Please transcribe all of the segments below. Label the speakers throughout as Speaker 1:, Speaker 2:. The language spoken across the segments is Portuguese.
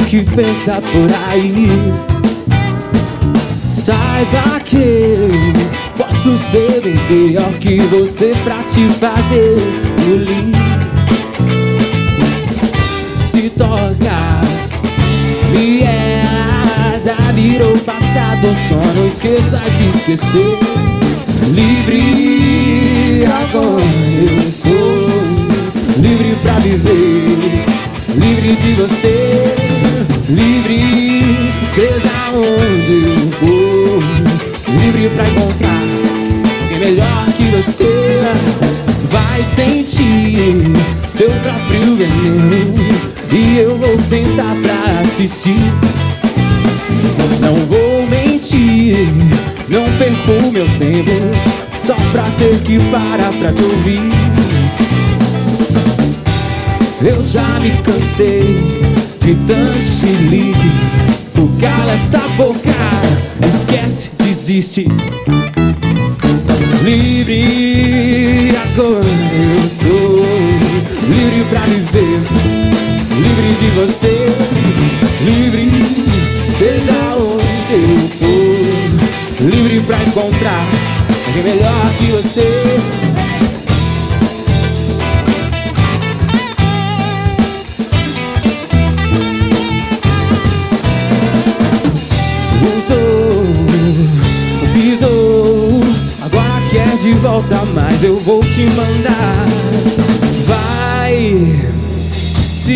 Speaker 1: que pensa por aí. Saiba que eu posso ser bem pior que você pra te fazer engolir. Se toca, já virou passado, só não esqueça de esquecer. Livre, agora eu sou livre pra viver, livre de você, livre, seja onde eu for, livre pra encontrar alguém melhor que você. Vai sentir seu próprio veneno e eu vou sentar pra assistir. Não vou mentir, não perco meu tempo só pra ter que parar pra te ouvir. Eu já me cansei de tanto chilique. Tu cala essa boca, esquece, desiste. Livre, agora eu sou livre pra viver, livre de você, livre, seja onde eu for, livre pra encontrar alguém melhor que você. Pisou, agora quer de volta, mas eu vou te mandar. Vai se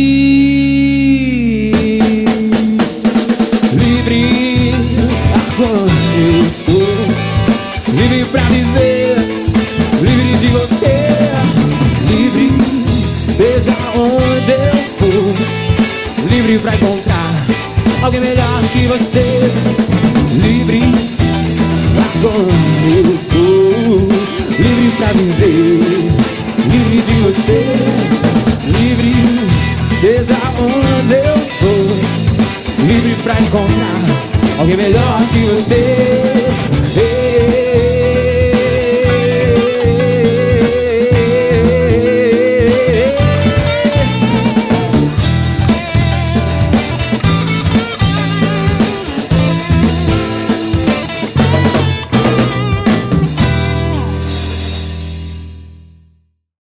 Speaker 1: livre, agora eu sou livre pra viver, livre de você, livre, seja onde eu for, livre pra encontrar alguém melhor que você. Livre, agora eu sou livre pra viver, livre de você, livre, seja onde eu for, livre pra encontrar alguém melhor que você.